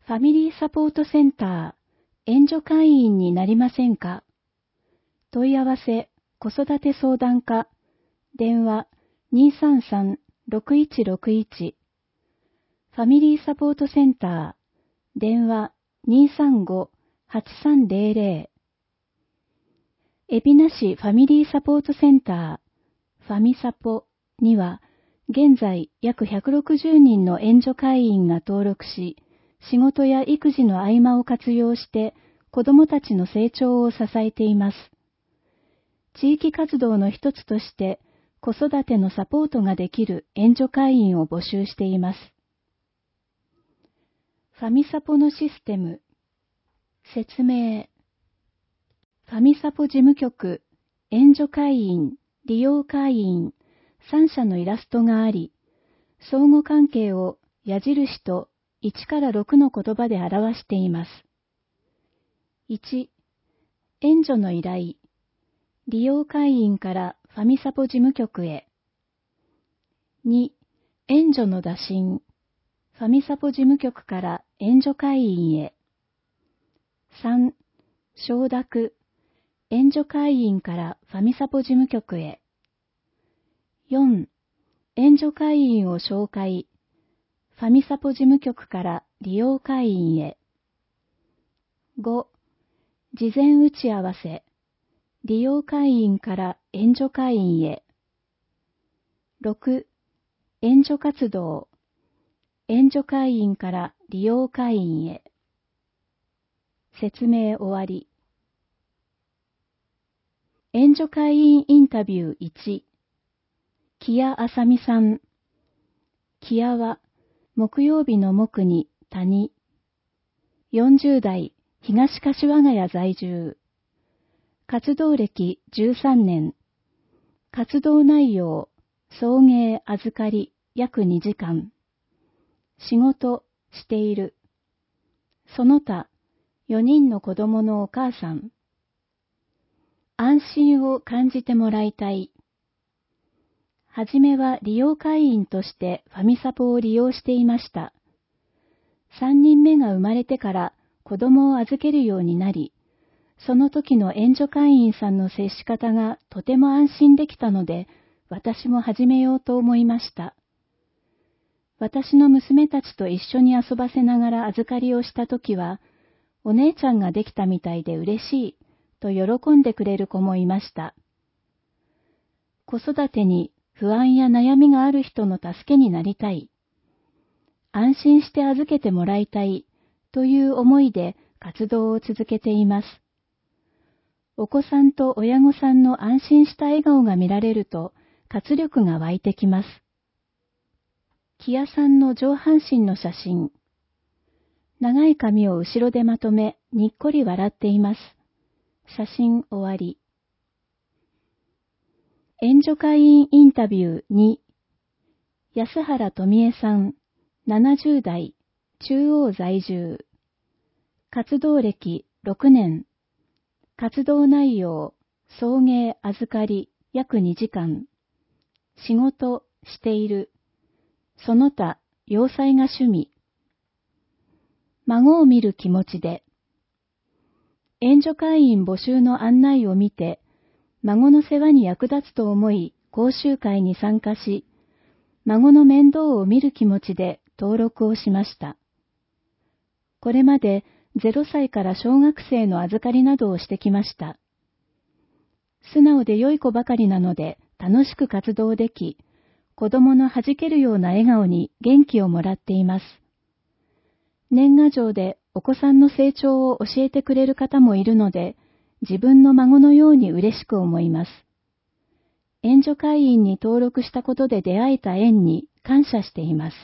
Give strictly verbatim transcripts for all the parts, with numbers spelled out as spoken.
ファミリーサポートセンター援助会員になりませんか？問い合わせ子育て相談課電話 にーさんさん ろくいちろくいち ファミリーサポートセンター電話 にーさんご はちさんぜろぜろ 海老名市ファミリーサポートセンターファミサポには現在約ひゃくろくじゅうにんの援助会員が登録し、仕事や育児の合間を活用して子どもたちの成長を支えています。地域活動の一つとして子育てのサポートができる援助会員を募集しています。ファミサポのシステム説明ファミサポ事務局援助会員利用会員さん社のイラストがあり、相互関係を矢印といちからろくの言葉で表しています。いち、援助の依頼。利用会員からファミサポ事務局へ。に、援助の打診。ファミサポ事務局から援助会員へ。さん、承諾。援助会員からファミサポ事務局へ。よん、援助会員を紹介。ファミサポ事務局から利用会員へ。ご、事前打ち合わせ。利用会員から援助会員へ。ろく、援助活動。援助会員から利用会員へ。説明終わり。援助会員インタビューいち。木屋あさみさん。木屋は、木曜日の木に谷。よんじゅう代、東柏ヶ谷在住。活動歴じゅうさんねん。活動内容、送迎預かり約にじかん。仕事している。その他、よにんの子供のお母さん。安心を感じてもらいたい。はじめは利用会員としてファミサポを利用していました。さんにんめが生まれてから子供を預けるようになり、その時の援助会員さんの接し方がとても安心できたので、私も始めようと思いました。私の娘たちと一緒に遊ばせながら預かりをした時は、お姉ちゃんができたみたいで嬉しいと喜んでくれる子もいました。子育てに不安や悩みがある人の助けになりたい。安心して預けてもらいたいという思いで活動を続けています。お子さんと親御さんの安心した笑顔が見られると活力が湧いてきます。木屋さんの上半身の写真。長い髪を後ろでまとめ、にっこり笑っています。写真終わり。援助会員インタビューに。安原富恵さん、ななじゅう代、中央在住。活動歴ろくねん。活動内容、送迎預かり約にじかん。仕事している。その他、洋裁が趣味。孫を見る気持ちで。援助会員募集の案内を見て、孫の世話に役立つと思い講習会に参加し、孫の面倒を見る気持ちで登録をしました。これまでゼロさいから小学生の預かりなどをしてきました。素直で良い子ばかりなので楽しく活動でき、子供の弾けるような笑顔に元気をもらっています。年賀状でお子さんの成長を教えてくれる方もいるので、自分の孫のように嬉しく思います。援助会員に登録したことで出会えた縁に感謝しています。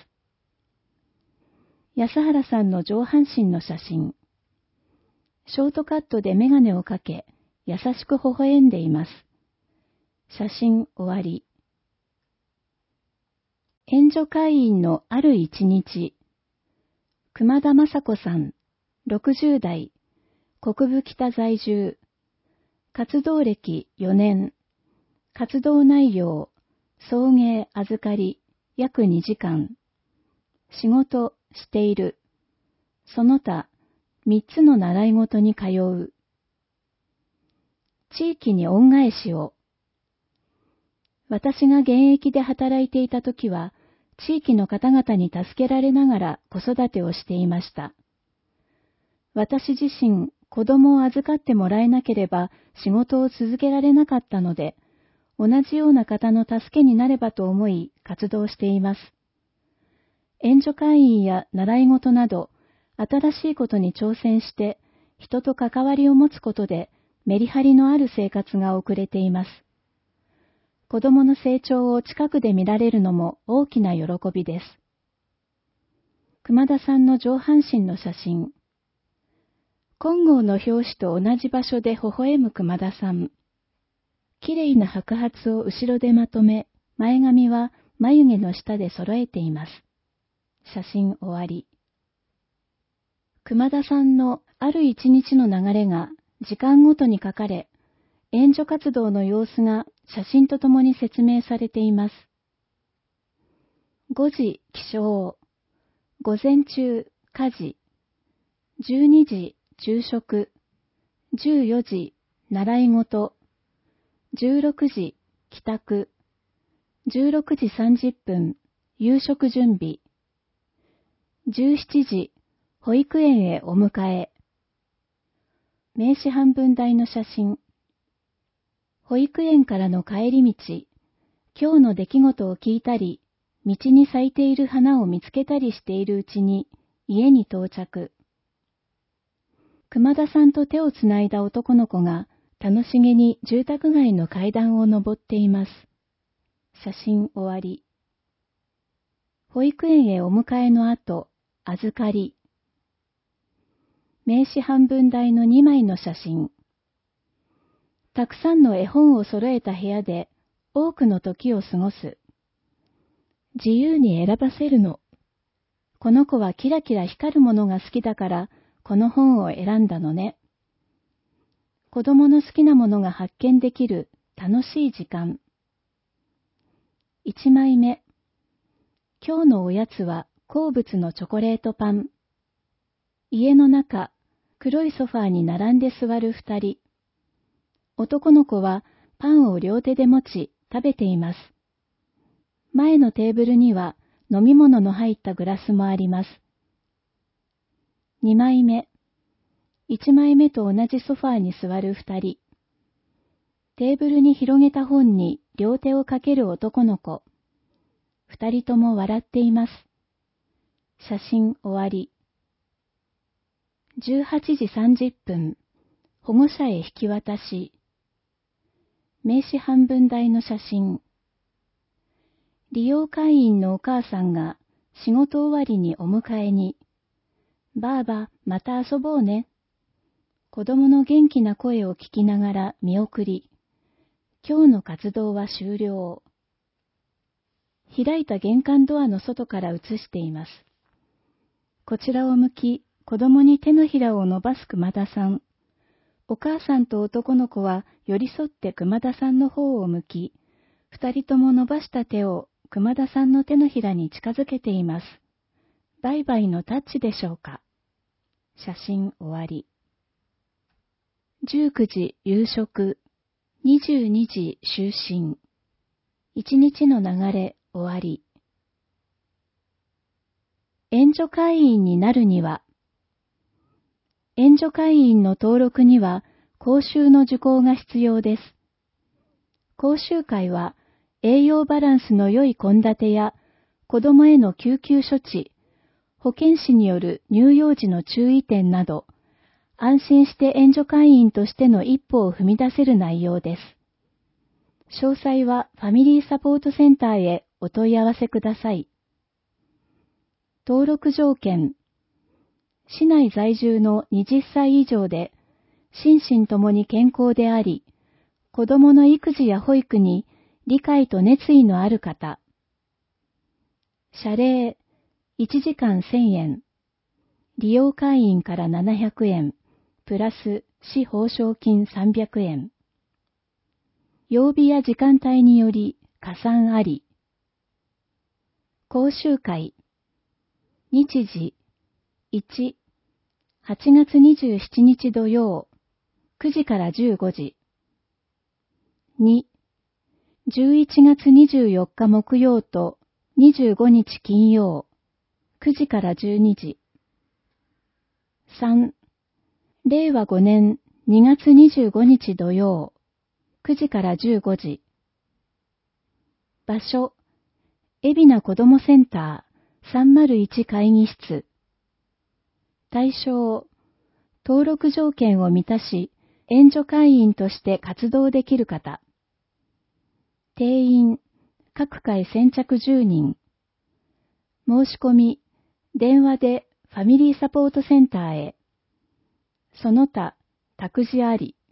安原さんの上半身の写真。ショートカットでメガネをかけ、優しく微笑んでいます。写真終わり。援助会員のある一日。熊田雅子さん、ろくじゅう代、国分北在住。活動歴よねん。活動内容、送迎預かり約にじかん。仕事している。 その他三つの習い事に通う。地域に恩返しを。私が現役で働いていたときは、地域の方々に助けられながら子育てをしていました。私自身、子供を預かってもらえなければ仕事を続けられなかったので、同じような方の助けになればと思い活動しています。援助会員や習い事など、新しいことに挑戦して、人と関わりを持つことでメリハリのある生活が送れています。子供の成長を近くで見られるのも大きな喜びです。熊田さんの上半身の写真。金剛の表紙と同じ場所で微笑む熊田さん。きれいな白髪を後ろでまとめ、前髪は眉毛の下で揃えています。写真終わり。熊田さんのある一日の流れが時間ごとに書かれ、援助活動の様子が写真とともに説明されています。ごじ起床、午前中家事、じゅうにじ昼食、じゅうよじ習い事、じゅうろくじ帰宅、じゅうろくじさんじゅっぷん夕食準備、じゅうしちじ保育園へお迎え。名刺半分大の写真。保育園からの帰り道、今日の出来事を聞いたり、道に咲いている花を見つけたりしているうちに家に到着。熊田さんと手をつないだ男の子が楽しげに住宅街の階段を登っています。写真終わり。保育園へお迎えの後、預かり。名刺半分大のにまいの写真。たくさんの絵本を揃えた部屋で多くの時を過ごす。自由に選ばせるの。この子はキラキラ光るものが好きだからこの本を選んだのね。子供の好きなものが発見できる楽しい時間。いちまいめ。今日のおやつは好物のチョコレートパン。家の中、黒いソファーに並んで座る二人。男の子はパンを両手で持ち食べています。前のテーブルには飲み物の入ったグラスもあります。にまいめ。いちまいめと同じソファーに座る二人。テーブルに広げた本に両手をかける男の子。二人とも笑っています。写真終わり。じゅうはちじさんじゅっぷん、保護者へ引き渡し。名刺半分大の写真。利用会員のお母さんが仕事終わりにお迎えに、ばあば、また遊ぼうね。子供の元気な声を聞きながら見送り、今日の活動は終了。開いた玄関ドアの外から映しています。こちらを向き、子供に手のひらを伸ばす熊田さん。お母さんと男の子は寄り添って熊田さんの方を向き、二人とも伸ばした手を熊田さんの手のひらに近づけています。バイバイのタッチでしょうか。写真終わり。じゅうくじ夕食、にじゅうにじ就寝。一日の流れ終わり。援助会員になるには、援助会員の登録には講習の受講が必要です。講習会は栄養バランスの良い献立や子供への救急処置、保健師による乳幼児の注意点など、安心して援助会員としての一歩を踏み出せる内容です。詳細はファミリーサポートセンターへお問い合わせください。登録条件。市内在住のはたち以上で、心身ともに健康であり、子供の育児や保育に理解と熱意のある方。謝礼、いちじかんせんえん。利用会員からななひゃくえん、プラス市報奨金さんびゃくえん。曜日や時間帯により加算あり。講習会。日時、いち、 はちがつにじゅうしちにち土曜、くじからじゅうごじ。に、じゅういちがつにじゅうよっか木曜とにじゅうごにち金曜、くじからじゅうにじ。さん、れいわごねんにがつにじゅうごにち土曜、くじからじゅうごじ。場所、海老名子どもセンターさんまるいち会議室。対象、登録条件を満たし、援助会員として活動できる方。定員、各回先着じゅうにん。申し込み、電話でファミリーサポートセンターへ。その他、託児あり。